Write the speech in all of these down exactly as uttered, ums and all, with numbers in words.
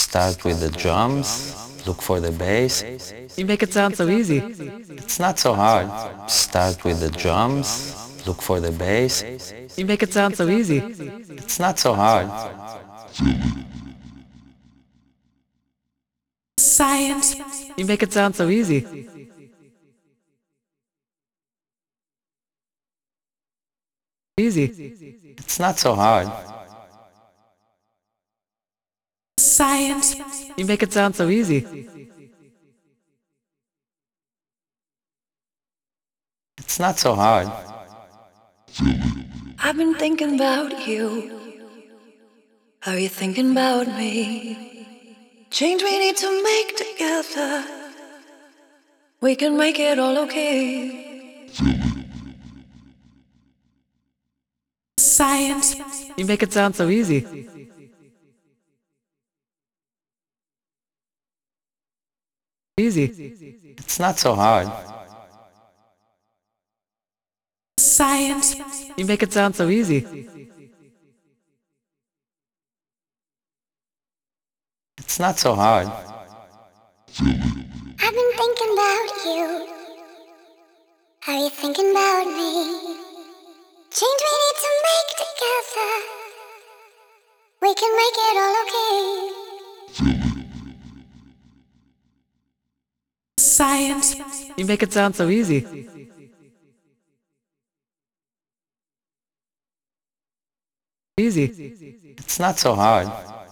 Start with the drums, look for the bass. You make it sound so easy. It's not so hard. Start with the drums, look for the bass. You make it sound so easy. It's not so hard. Science. You make it sound so easy. Easy. It's not so hard. Science. You make it sound so easy. It's not so hard. I've been thinking about you. Are you thinking about me? Change we need to make together. We can make it all okay. Science. You make it sound so easy. Easy. It's not so hard. Science. You make it sound so easy. It's not so hard. I've been thinking about you. Are you thinking about me? Change we need to make together. We can make it all okay. Science. You make it sound so easy. Easy. It's not so hard.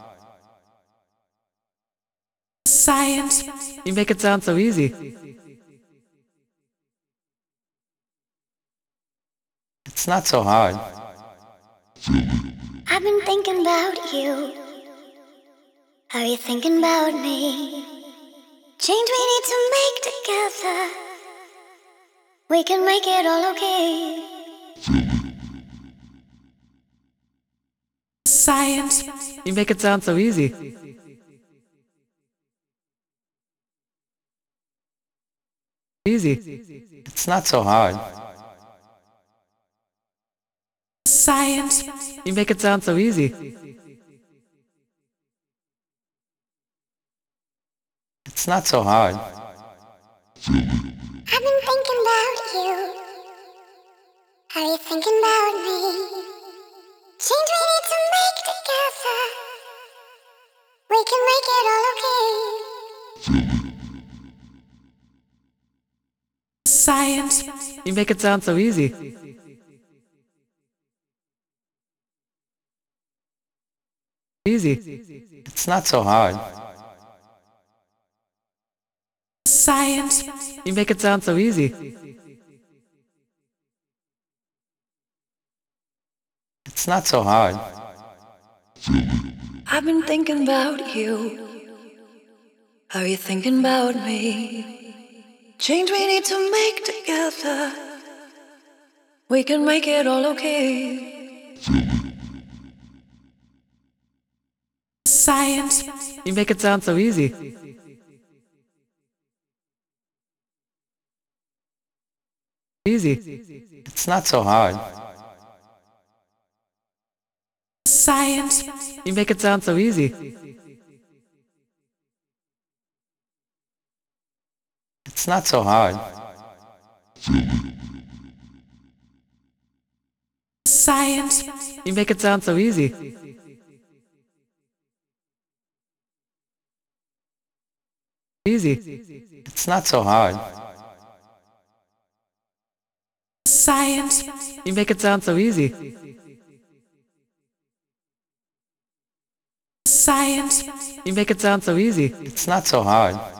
Science. You make it sound so easy. It's not so hard. I've been thinking about you. Are you thinking about me? Change we need to make together. We can make it all okay. Science. You make it sound so easy. Easy. It's not so hard. Science. You make it sound so easy. It's not so hard. I've been thinking about you. Are you thinking about me? Change we need to make together. We can make it all okay. Science. You make it sound so easy. Easy. It's not so hard. Science. You make it sound so easy. It's not so hard. I've been thinking about you. Are you thinking about me? Change we need to make together. We can make it all okay. Science. You make it sound so easy. Easy. It's not so hard. Science. You make it sound so easy. It's not so hard. Science. You make it sound so easy. Easy. It's not so hard. Science. You make it sound so easy. Science. You make it sound so easy. It's not so hard.